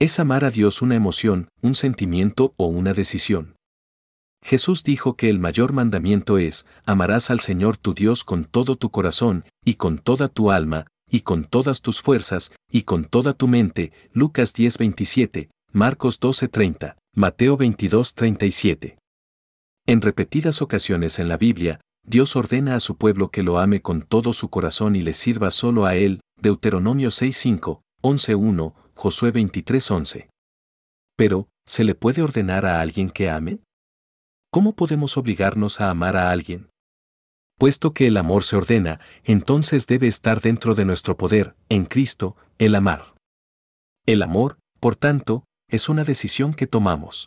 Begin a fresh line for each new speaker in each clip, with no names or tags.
¿Es amar a Dios una emoción, un sentimiento o una decisión? Jesús dijo que el mayor mandamiento es: amarás al Señor tu Dios con todo tu corazón, y con toda tu alma, y con todas tus fuerzas, y con toda tu mente. Lucas 10:27, Marcos 12:30, Mateo 22:37. En repetidas ocasiones en la Biblia, Dios ordena a su pueblo que lo ame con todo su corazón y le sirva solo a Él. Deuteronomio 6:5, 11:1, Josué 23:11. Pero, ¿se le puede ordenar a alguien que ame? ¿Cómo podemos obligarnos a amar a alguien? Puesto que el amor se ordena, entonces debe estar dentro de nuestro poder, en Cristo, el amar. El amor, por tanto, es una decisión que tomamos.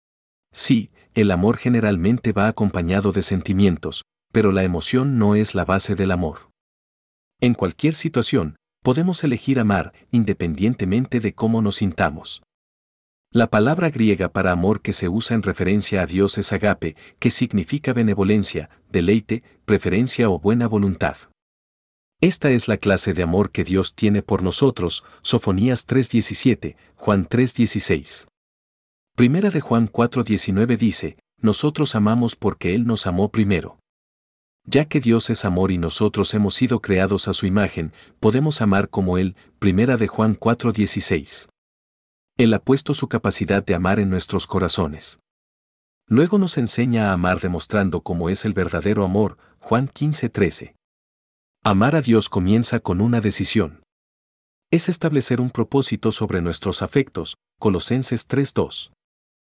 Sí, el amor generalmente va acompañado de sentimientos, pero la emoción no es la base del amor. En cualquier situación, podemos elegir amar, independientemente de cómo nos sintamos. La palabra griega para amor que se usa en referencia a Dios es agape, que significa benevolencia, deleite, preferencia o buena voluntad. Esta es la clase de amor que Dios tiene por nosotros, Sofonías 3:17, Juan 3:16. Primera de Juan 4:19 dice: nosotros amamos porque Él nos amó primero. Ya que Dios es amor y nosotros hemos sido creados a su imagen, podemos amar como Él. Primera de Juan 4:16. Él ha puesto su capacidad de amar en nuestros corazones. Luego nos enseña a amar demostrando cómo es el verdadero amor, Juan 15:13. Amar a Dios comienza con una decisión. Es establecer un propósito sobre nuestros afectos, Colosenses 3:2.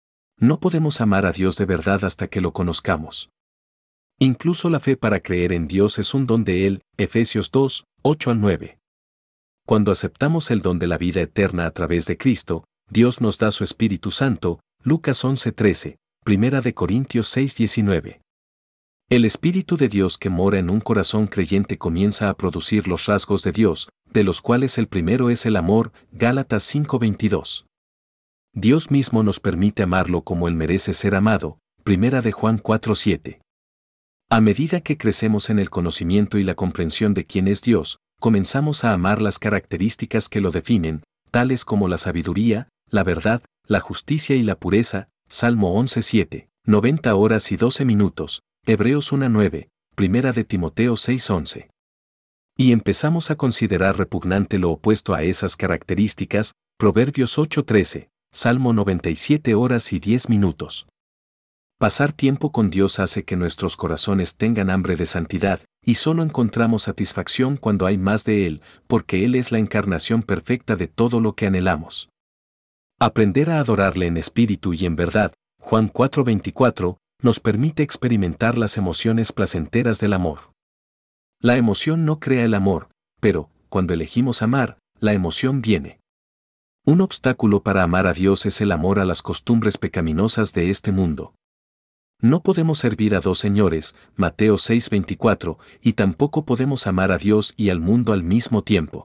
No podemos amar a Dios de verdad hasta que lo conozcamos. Incluso la fe para creer en Dios es un don de Él, Efesios 2:8-9. Cuando aceptamos el don de la vida eterna a través de Cristo, Dios nos da su Espíritu Santo, Lucas 11:13, Primera de Corintios 6:19. El Espíritu de Dios que mora en un corazón creyente comienza a producir los rasgos de Dios, de los cuales el primero es el amor, Gálatas 5:22. Dios mismo nos permite amarlo como Él merece ser amado, Primera de Juan 4:7. A medida que crecemos en el conocimiento y la comprensión de quién es Dios, comenzamos a amar las características que lo definen, tales como la sabiduría, la verdad, la justicia y la pureza, Salmo 11:7, 90 horas y 12 minutos, Hebreos 1:9, Primera de Timoteo 6:11. Y empezamos a considerar repugnante lo opuesto a esas características, Proverbios 8:13, Salmo 97 horas y 10 minutos. Pasar tiempo con Dios hace que nuestros corazones tengan hambre de santidad, y solo encontramos satisfacción cuando hay más de Él, porque Él es la encarnación perfecta de todo lo que anhelamos. Aprender a adorarle en espíritu y en verdad, Juan 4:24, nos permite experimentar las emociones placenteras del amor. La emoción no crea el amor, pero, cuando elegimos amar, la emoción viene. Un obstáculo para amar a Dios es el amor a las costumbres pecaminosas de este mundo. No podemos servir a dos señores, Mateo 6:24, y tampoco podemos amar a Dios y al mundo al mismo tiempo.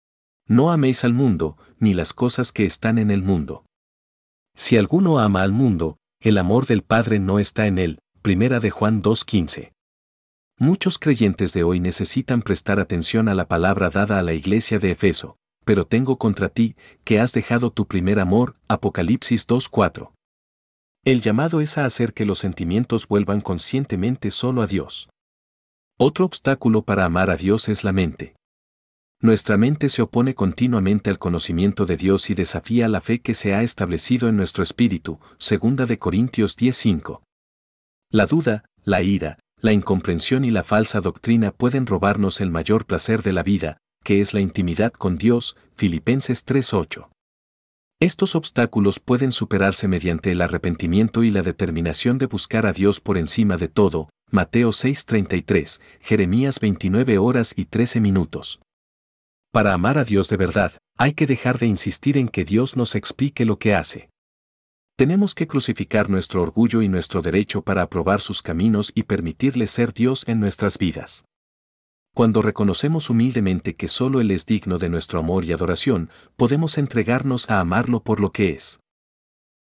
No améis al mundo, ni las cosas que están en el mundo. Si alguno ama al mundo, el amor del Padre no está en él. Primera de Juan 2:15. Muchos creyentes de hoy necesitan prestar atención a la palabra dada a la iglesia de Efeso: pero tengo contra ti, que has dejado tu primer amor, Apocalipsis 2:4. El llamado es a hacer que los sentimientos vuelvan conscientemente solo a Dios. Otro obstáculo para amar a Dios es la mente. Nuestra mente se opone continuamente al conocimiento de Dios y desafía la fe que se ha establecido en nuestro espíritu, 2 de Corintios 10:5. La duda, la ira, la incomprensión y la falsa doctrina pueden robarnos el mayor placer de la vida, que es la intimidad con Dios, Filipenses 3:8. Estos obstáculos pueden superarse mediante el arrepentimiento y la determinación de buscar a Dios por encima de todo, Mateo 6:33, Jeremías 29 horas y 13 minutos. Para amar a Dios de verdad, hay que dejar de insistir en que Dios nos explique lo que hace. Tenemos que crucificar nuestro orgullo y nuestro derecho para aprobar sus caminos y permitirle ser Dios en nuestras vidas. Cuando reconocemos humildemente que solo Él es digno de nuestro amor y adoración, podemos entregarnos a amarlo por lo que es.